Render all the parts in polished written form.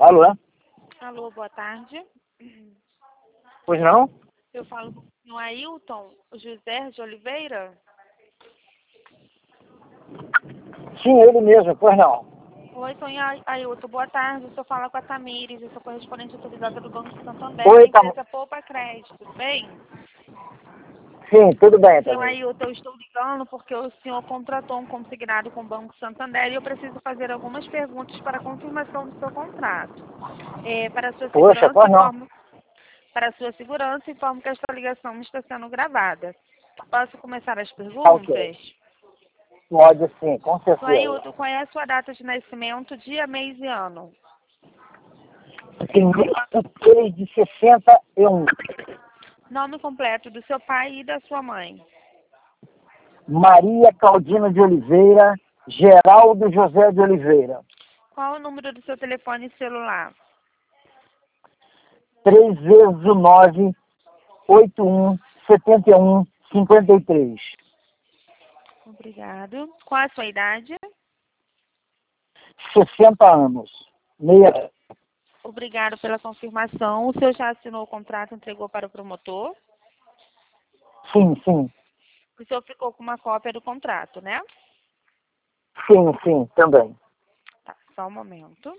Alô? Alô, boa tarde. Pois não? Eu falo com o senhor Ailton José de Oliveira. Sim, ele mesmo, pois não. Oi, senhor Ailton, boa tarde. Eu sou fala com a Tamires, eu sou correspondente autorizada do Banco Santander, da Oi, empresa Poupa Crédito, tudo bem? Sim, tudo bem, Senhor também. Ailton, eu estou ligando porque o senhor contratou um consignado com o Banco Santander e eu preciso fazer algumas perguntas para a confirmação do seu contrato. Para sua Poxa, segurança, pois não. informo que esta ligação está sendo gravada. Posso começar as Tá ok. perguntas? Pode sim, com certeza. Ailton, qual é a sua data de nascimento, dia, mês e ano? Primeiro, 3 de 61. Nome completo do seu pai e da sua mãe. Maria Caldina de Oliveira, Geraldo José de Oliveira. Qual o número do seu telefone celular? 3 vezes o 9, 81, 71, 53. Obrigado. Qual a sua idade? 60 anos. Meia. Obrigado pela confirmação. O senhor já assinou o contrato e entregou para o promotor? Sim, sim. O senhor ficou com uma cópia do contrato, né? Sim, sim, também. Tá, só um momento.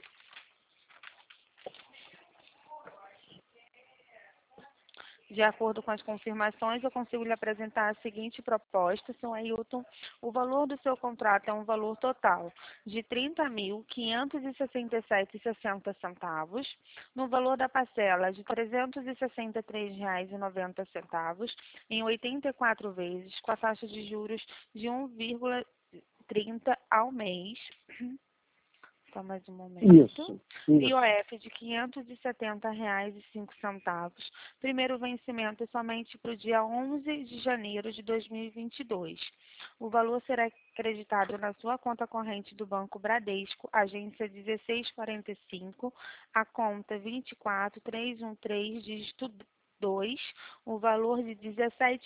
De acordo com as confirmações, eu consigo lhe apresentar a seguinte proposta, senhor Ailton. O valor do seu contrato é um valor total de R$ 30.567,60, no valor da parcela de R$ 363,90, em 84 vezes, com a taxa de juros de 1,30 ao mês. Só mais um momento. Isso. IOF de R$ 570,05. Primeiro vencimento é somente para o dia 11 de janeiro de 2022. O valor será acreditado na sua conta corrente do Banco Bradesco, agência 1645, a conta 24313, dígito 2, o valor de R$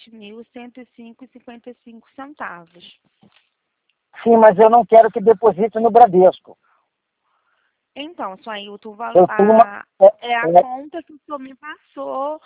17.105,55. Sim, mas eu não quero que deposite no Bradesco. Então, senhor Ailton, Eu tenho uma. é a é, conta que o senhor me passou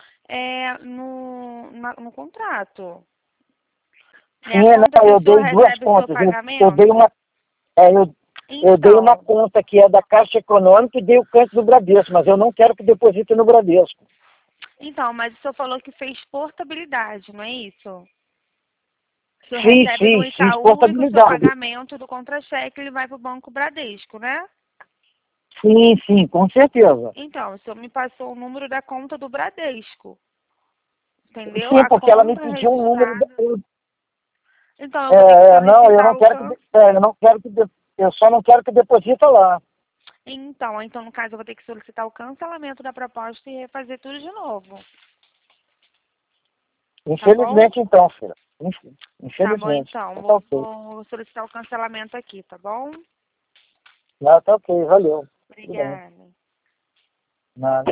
no contrato. É a Sim, conta não, que o eu senhor dei duas recebe o seu contas. Eu dei pagamento? uma, é, eu dei uma Então, conta que é da Caixa Econômica e dei o canto do Bradesco, mas eu não quero que deposite no Bradesco. mas o senhor falou que fez portabilidade, não é isso? O senhor Sim, recebe no sim, fiz Itaú e o seu portabilidade. pagamento do contra-cheque ele vai para o Banco Bradesco, né? Sim, sim, com certeza. Então, o senhor me passou o número da conta do Bradesco, entendeu? Sim, A porque ela me conta pediu um número. registrada. Então, eu vou ter que Não, eu solicitar não o quero can. eu não quero eu só não quero que deposita lá. Então, no caso, eu vou ter que solicitar o cancelamento da proposta e refazer tudo de novo. Tá bom? Infelizmente, então, filha. Tá bom, Infelizmente. então. Tá ok. Vou solicitar o cancelamento aqui, tá bom? Não, tá ok, valeu. Tudo bem. Obrigada. Nada.